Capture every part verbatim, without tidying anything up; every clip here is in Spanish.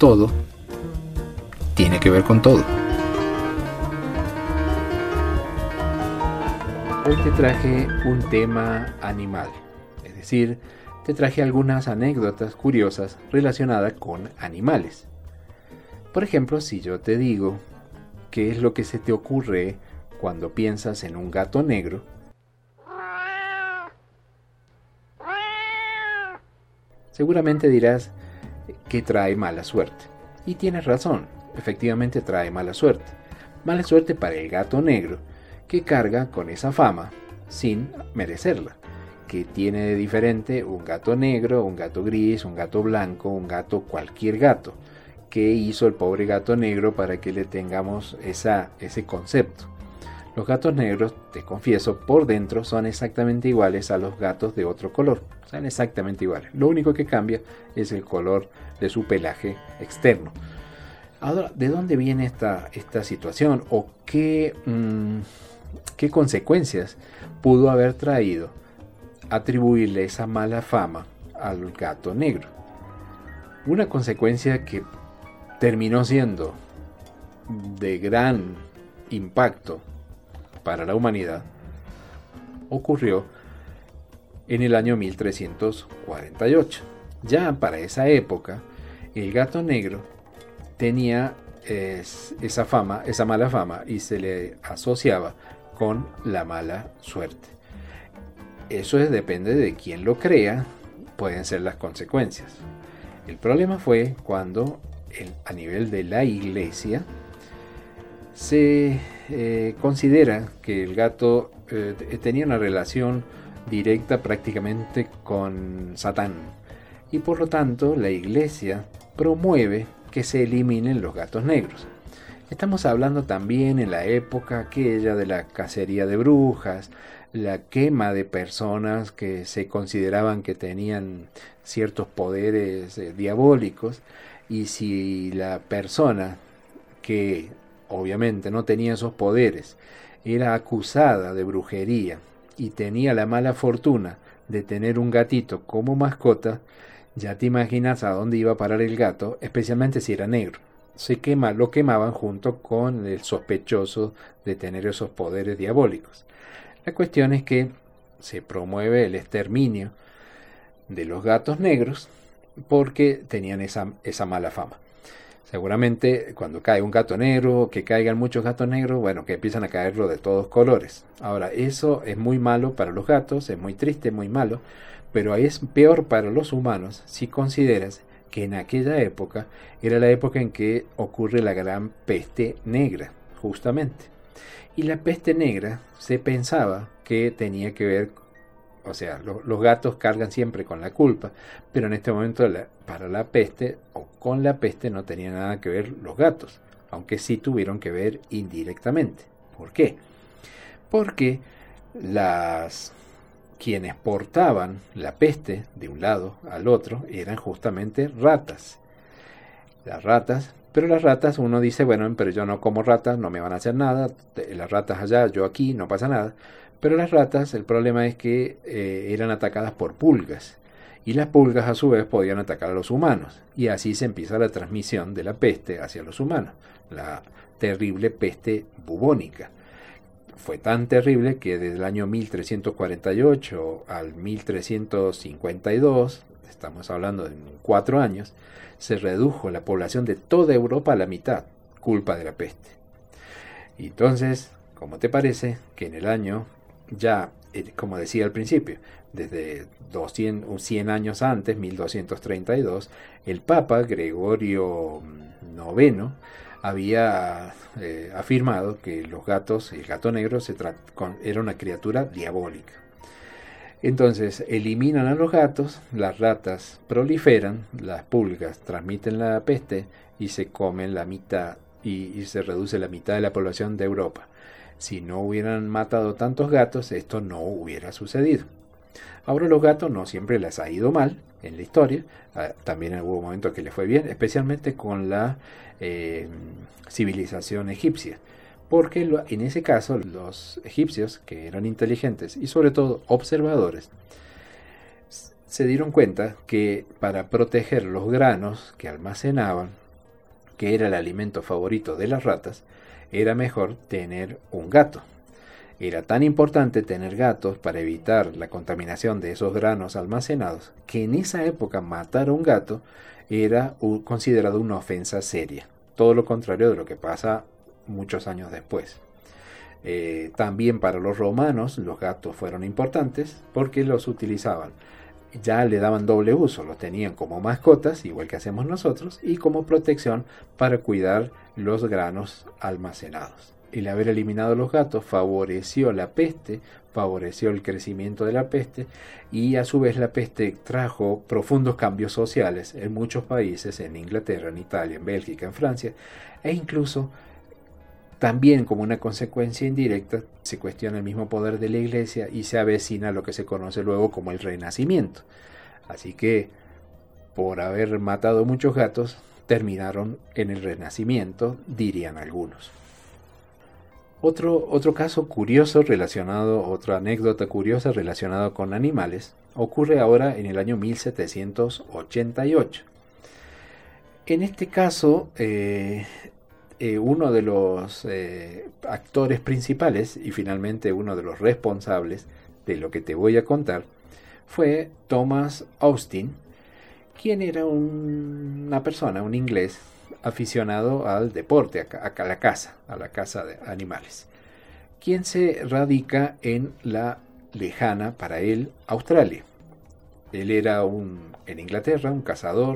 todo tiene que ver con todo. Hoy te traje un tema animal, es decir, te traje algunas anécdotas curiosas relacionadas con animales. Por ejemplo, si yo te digo qué es lo que se te ocurre cuando piensas en un gato negro, seguramente dirás que trae mala suerte. Y tienes razón, efectivamente trae mala suerte. Mala suerte para el gato negro, que carga con esa fama sin merecerla. ¿Qué tiene de diferente un gato negro, un gato gris, un gato blanco, un gato, cualquier gato? ¿Qué hizo el pobre gato negro para que le tengamos esa, ese concepto? Los gatos negros, te confieso, por dentro son exactamente iguales a los gatos de otro color. Son exactamente iguales. Lo único que cambia es el color de su pelaje externo. Ahora, ¿de dónde viene esta, esta situación? ¿O qué, mmm, qué consecuencias pudo haber traído atribuirle esa mala fama al gato negro? Una consecuencia que terminó siendo de gran impacto para la humanidad ocurrió en el año mil trescientos cuarenta y ocho. Ya para esa época, el gato negro tenía es, esa fama, esa mala fama, y se le asociaba con la mala suerte. Eso es, depende de quién lo crea, pueden ser las consecuencias. El problema fue cuando el, a nivel de la iglesia se eh, considera que el gato eh, tenía una relación directa prácticamente con Satán, y por lo tanto la iglesia promueve que se eliminen los gatos negros. Estamos hablando también en la época aquella de la cacería de brujas, la quema de personas que se consideraban que tenían ciertos poderes eh, diabólicos, y si la persona que obviamente no tenía esos poderes era acusada de brujería y tenía la mala fortuna de tener un gatito como mascota, ya te imaginas a dónde iba a parar el gato, especialmente si era negro. Se quema, lo quemaban junto con el sospechoso de tener esos poderes diabólicos. La cuestión es que se promueve el exterminio de los gatos negros porque tenían esa, esa mala fama. Seguramente cuando cae un gato negro, que caigan muchos gatos negros, bueno, que empiezan a caerlo de todos colores. Ahora, eso es muy malo para los gatos, es muy triste, muy malo, pero es peor para los humanos si consideras que en aquella época era la época en que ocurre la gran peste negra, justamente. Y la peste negra se pensaba que tenía que ver, o sea, lo, los gatos cargan siempre con la culpa, pero en este momento la, para la peste o con la peste no tenía nada que ver los gatos, aunque sí tuvieron que ver indirectamente. ¿Por qué? Porque las quienes portaban la peste de un lado al otro eran justamente ratas. Las ratas, pero las ratas uno dice, bueno, pero yo no como ratas, no me van a hacer nada, las ratas allá, yo aquí, no pasa nada. Pero las ratas, el problema es que eh, eran atacadas por pulgas, y las pulgas a su vez podían atacar a los humanos, y así se empieza la transmisión de la peste hacia los humanos, la terrible peste bubónica. Fue tan terrible que desde el año mil trescientos cuarenta y ocho al mil trescientos cincuenta y dos, estamos hablando de cuatro años, se redujo la población de toda Europa a la mitad, culpa de la peste. Y entonces, ¿cómo te parece que en el año, ya, como decía al principio, desde doscientos, cien años antes, mil doscientos treinta y dos, el Papa Gregorio noveno había eh, afirmado que los gatos, el gato negro se con, era una criatura diabólica. Entonces eliminan a los gatos, las ratas proliferan, las pulgas transmiten la peste y se comen la mitad y, y se reduce la mitad de la población de Europa. Si no hubieran matado tantos gatos, esto no hubiera sucedido. Ahora los gatos no siempre les ha ido mal en la historia, también hubo momentos que les fue bien, especialmente con la eh, civilización egipcia, porque lo, en ese caso los egipcios, que eran inteligentes y sobre todo observadores, se dieron cuenta que para proteger los granos que almacenaban que era el alimento favorito de las ratas, era mejor tener un gato. Era tan importante tener gatos para evitar la contaminación de esos granos almacenados, que en esa época matar a un gato era considerado una ofensa seria. Todo lo contrario de lo que pasa muchos años después. Eh, también para los romanos los gatos fueron importantes porque los utilizaban. Ya le daban doble uso, los tenían como mascotas, igual que hacemos nosotros, y como protección para cuidar los granos almacenados. El haber eliminado los gatos favoreció la peste, favoreció el crecimiento de la peste, y a su vez la peste trajo profundos cambios sociales en muchos países, en Inglaterra, en Italia, en Bélgica, en Francia, e incluso también como una consecuencia indirecta se cuestiona el mismo poder de la Iglesia y se avecina lo que se conoce luego como el Renacimiento. Así que por haber matado muchos gatos terminaron en el Renacimiento, dirían algunos. Otro, otro caso curioso relacionado, otra anécdota curiosa relacionada con animales, ocurre ahora en el año mil setecientos ochenta y ocho. En este caso, eh, eh, uno de los eh, actores principales y finalmente uno de los responsables de lo que te voy a contar fue Thomas Austin, quien era un, una persona, un inglés, aficionado al deporte, a, a la caza, a la caza de animales, quien se radica en la lejana, para él, Australia. Él era un, en Inglaterra, un cazador,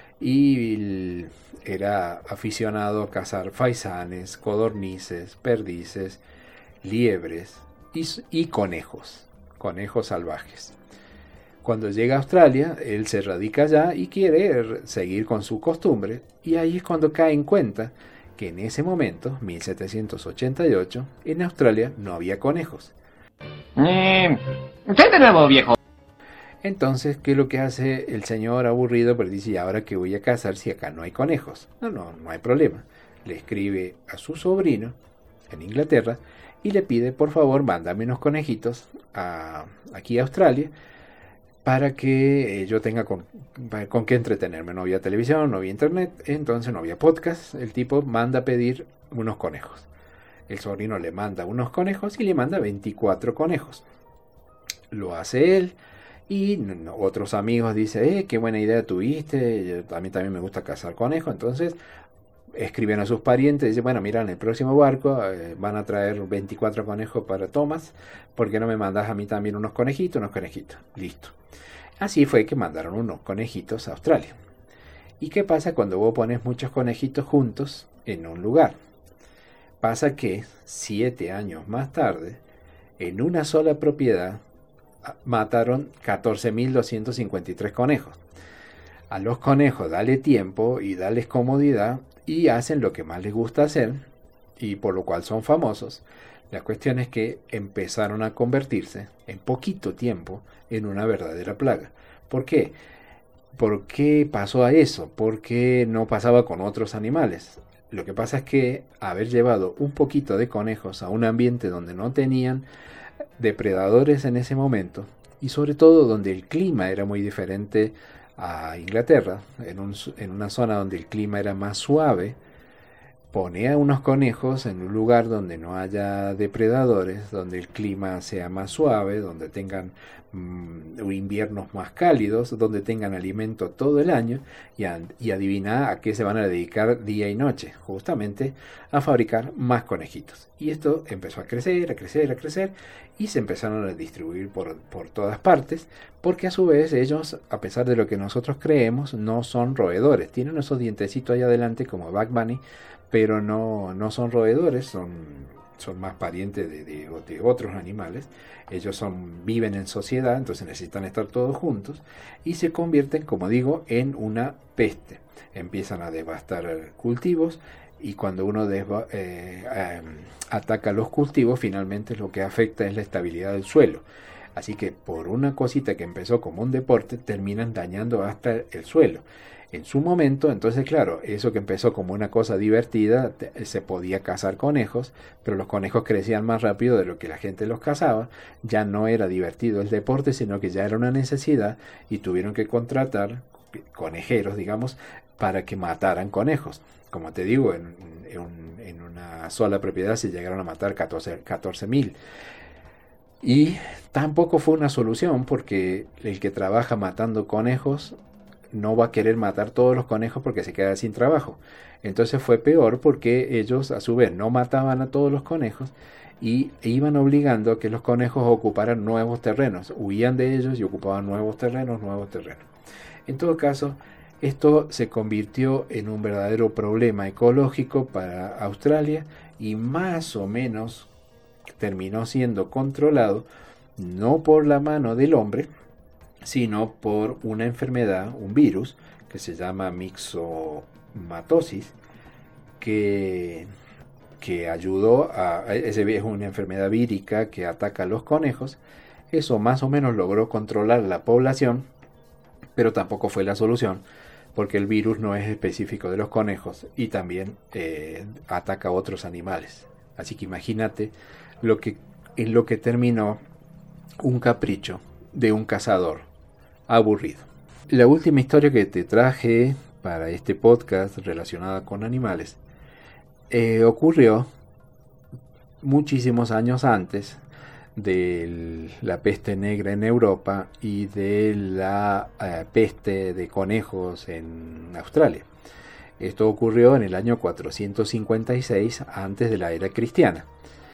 y era aficionado a cazar faisanes, codornices, perdices, liebres y, y conejos, conejos salvajes. Cuando llega a Australia, él se radica allá y quiere seguir con su costumbre, y ahí es cuando cae en cuenta que en ese momento, mil setecientos ochenta y ocho, en Australia no había conejos. Eh, ¿Qué de nuevo, viejo? Entonces, ¿qué es lo que hace el señor aburrido? Pues dice, ¿y ahora qué voy a cazar si acá no hay conejos? No, no, no hay problema. Le escribe a su sobrino en Inglaterra y le pide, por favor, mándame unos conejitos a, aquí a Australia, para que eh, yo tenga con, con qué entretenerme. No había televisión, no había internet, entonces no había podcast. El tipo manda a pedir unos conejos. El sobrino le manda unos conejos y le manda veinticuatro conejos. Lo hace él y no, otros amigos dicen, eh, qué buena idea tuviste, a mí también me gusta cazar conejos. Entonces escriben a sus parientes y dicen, bueno, mira, en el próximo barco eh, van a traer veinticuatro conejos para Thomas, ¿por qué no me mandas a mí también unos conejitos? Unos conejitos, listo. Así fue que mandaron unos conejitos a Australia. ¿Y qué pasa cuando vos pones muchos conejitos juntos en un lugar? Pasa que siete años más tarde, en una sola propiedad, mataron catorce mil doscientos cincuenta y tres conejos. A los conejos dale tiempo y dales comodidad y hacen lo que más les gusta hacer y por lo cual son famosos. La cuestión es que empezaron a convertirse en poquito tiempo en una verdadera plaga. ¿Por qué? ¿Por qué pasó a eso? ¿Por qué no pasaba con otros animales? Lo que pasa es que haber llevado un poquito de conejos a un ambiente donde no tenían depredadores en ese momento y sobre todo donde el clima era muy diferente a Inglaterra, en, un, en una zona donde el clima era más suave, pone a unos conejos en un lugar donde no haya depredadores, donde el clima sea más suave, donde tengan mmm, inviernos más cálidos, donde tengan alimento todo el año, y, a, y adivina a qué se van a dedicar día y noche, justamente a fabricar más conejitos. Y esto empezó a crecer, a crecer, a crecer, y se empezaron a distribuir por, por todas partes, porque a su vez ellos, a pesar de lo que nosotros creemos, no son roedores. Tienen esos dientecitos ahí adelante como Bugs Bunny, pero no, no son roedores, son, son más parientes de, de, de otros animales. Ellos son, viven en sociedad, entonces necesitan estar todos juntos, y se convierten, como digo, en una peste. Empiezan a devastar cultivos, y cuando uno desva, eh, eh, ataca los cultivos, finalmente lo que afecta es la estabilidad del suelo. Así que por una cosita que empezó como un deporte, terminan dañando hasta el suelo. En su momento, entonces claro, eso que empezó como una cosa divertida, te, se podía cazar conejos, pero los conejos crecían más rápido de lo que la gente los cazaba. Ya no era divertido el deporte, sino que ya era una necesidad, y tuvieron que contratar conejeros, digamos, para que mataran conejos. Como te digo, en, en, en una sola propiedad se llegaron a matar catorce mil. Y tampoco fue una solución, porque el que trabaja matando conejos no va a querer matar todos los conejos porque se queda sin trabajo. Entonces fue peor, porque ellos a su vez no mataban a todos los conejos y iban obligando a que los conejos ocuparan nuevos terrenos, huían de ellos y ocupaban nuevos terrenos, nuevos terrenos. En todo caso, esto se convirtió en un verdadero problema ecológico para Australia y más o menos terminó siendo controlado no por la mano del hombre, sino por una enfermedad, un virus, que se llama mixomatosis, que, que ayudó a... Ese es una enfermedad vírica que ataca a los conejos. Eso más o menos logró controlar la población, pero tampoco fue la solución, porque el virus no es específico de los conejos y también eh, ataca a otros animales. Así que imagínate lo que, en lo que terminó un capricho de un cazador aburrido. La última historia que te traje para este podcast relacionada con animales eh, ocurrió muchísimos años antes de la peste negra en Europa y de la eh, peste de conejos en Australia. Esto ocurrió en el año cuatrocientos cincuenta y seis antes de la era cristiana.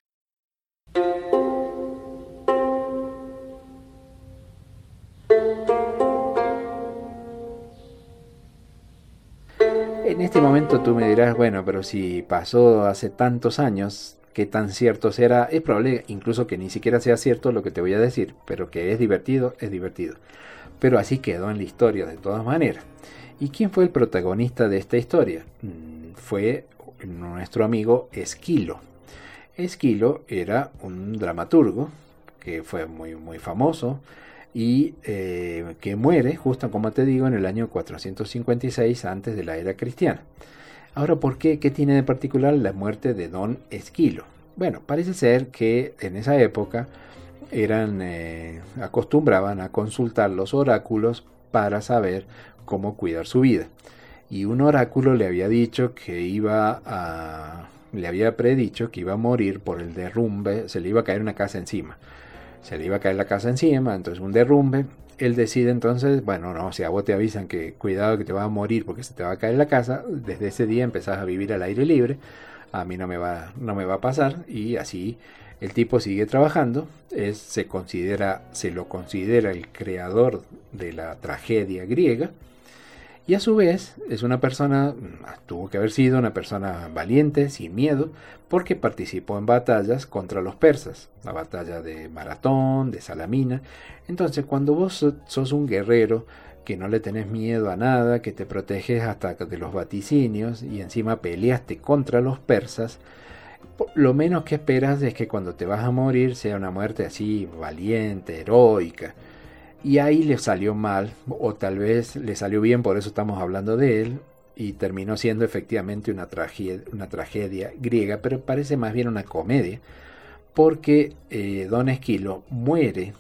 En este momento tú me dirás, bueno, pero si pasó hace tantos años, ¿qué tan cierto será? Es probable incluso que ni siquiera sea cierto lo que te voy a decir, pero que es divertido, es divertido. Pero así quedó en la historia de todas maneras. ¿Y quién fue el protagonista de esta historia? Fue nuestro amigo Esquilo. Esquilo era un dramaturgo que fue muy, muy famoso y eh, que muere, justo como te digo, en el año cuatrocientos cincuenta y seis antes de la era cristiana. Ahora, ¿por qué? ¿Qué tiene de particular la muerte de Don Esquilo? Bueno, parece ser que en esa época eran eh, acostumbraban a consultar los oráculos para saber cómo cuidar su vida. Y un oráculo le había dicho que iba a... le había predicho que iba a morir por el derrumbe, se le iba a caer una casa encima. Se le iba a caer la casa encima, entonces un derrumbe. Él decide entonces, bueno, no, si a vos te avisan que cuidado que te vas a morir porque se te va a caer la casa, desde ese día empezás a vivir al aire libre, a mí no me va, no me va a pasar, y así el tipo sigue trabajando, es, se considera, se lo considera el creador de la tragedia griega, y a su vez es una persona, tuvo que haber sido una persona valiente, sin miedo, porque participó en batallas contra los persas, la batalla de Maratón, de Salamina. Entonces cuando vos sos un guerrero que no le tenés miedo a nada, que te proteges hasta de los vaticinios y encima peleaste contra los persas, lo menos que esperas es que cuando te vas a morir sea una muerte así valiente, heroica. Y ahí le salió mal, o tal vez le salió bien, por eso estamos hablando de él, y terminó siendo efectivamente una tragedia, una tragedia griega, pero parece más bien una comedia, porque eh, Don Esquilo muere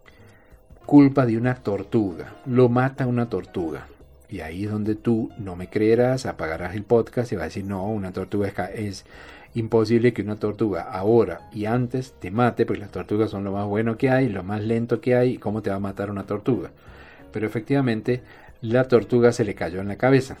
culpa de una tortuga, lo mata una tortuga. Y ahí es donde tú no me creerás, apagarás el podcast y vas a decir, no, una tortuga es, es imposible que una tortuga ahora y antes te mate, porque las tortugas son lo más bueno que hay, lo más lento que hay, y cómo te va a matar una tortuga. Pero efectivamente la tortuga se le cayó en la cabeza.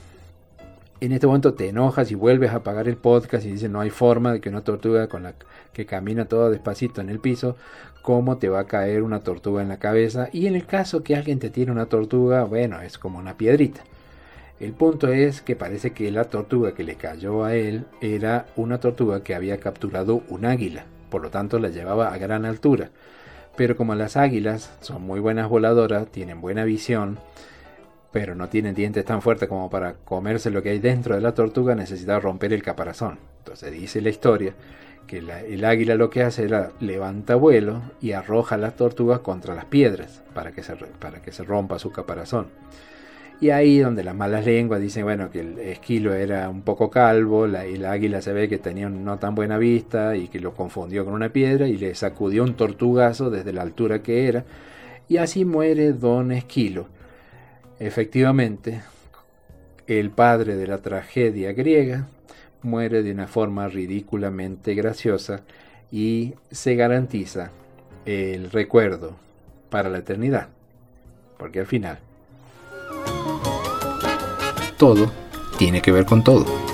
En este momento te enojas y vuelves a apagar el podcast y dices, no hay forma de que una tortuga con la que camina todo despacito en el piso, cómo te va a caer una tortuga en la cabeza. Y en el caso que alguien te tire una tortuga, bueno, es como una piedrita. El punto es que parece que la tortuga que le cayó a él era una tortuga que había capturado un águila, por lo tanto la llevaba a gran altura. Pero como las águilas son muy buenas voladoras, tienen buena visión, pero no tienen dientes tan fuertes como para comerse lo que hay dentro de la tortuga, necesitaba romper el caparazón. Entonces dice la historia que la, el águila lo que hace era levanta vuelo y arroja a las tortugas contra las piedras para que se, para que se rompa su caparazón. Y ahí donde las malas lenguas dicen, bueno, que el Esquilo era un poco calvo, la, y la águila se ve que tenía no tan buena vista y que lo confundió con una piedra y le sacudió un tortugazo desde la altura que era. Y así muere Don Esquilo. Efectivamente, el padre de la tragedia griega, muere de una forma ridículamente graciosa y se garantiza el recuerdo para la eternidad, porque al final todo tiene que ver con todo.